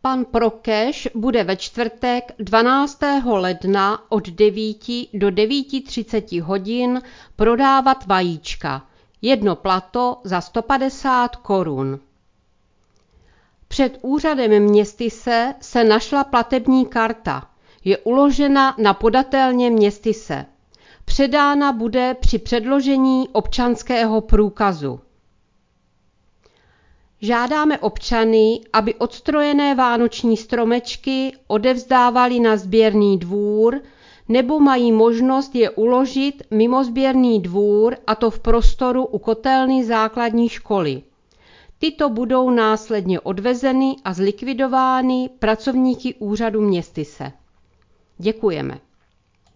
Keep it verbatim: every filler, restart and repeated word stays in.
Pan Prokeš bude ve čtvrtek dvanáctého ledna od devíti do devíti třiceti hodin prodávat vajíčka. Jedno plato za sto padesát korun. Před úřadem Městyse se našla platební karta. Je uložena na podatelně Městyse. Předána bude při předložení občanského průkazu. Žádáme občany, aby odstrojené vánoční stromečky odevzdávali na sběrný dvůr nebo mají možnost je uložit mimo sběrný dvůr, a to v prostoru u kotelny základní školy. Tyto budou následně odvezeny a zlikvidovány pracovníky úřadu Městyse. Děkujeme.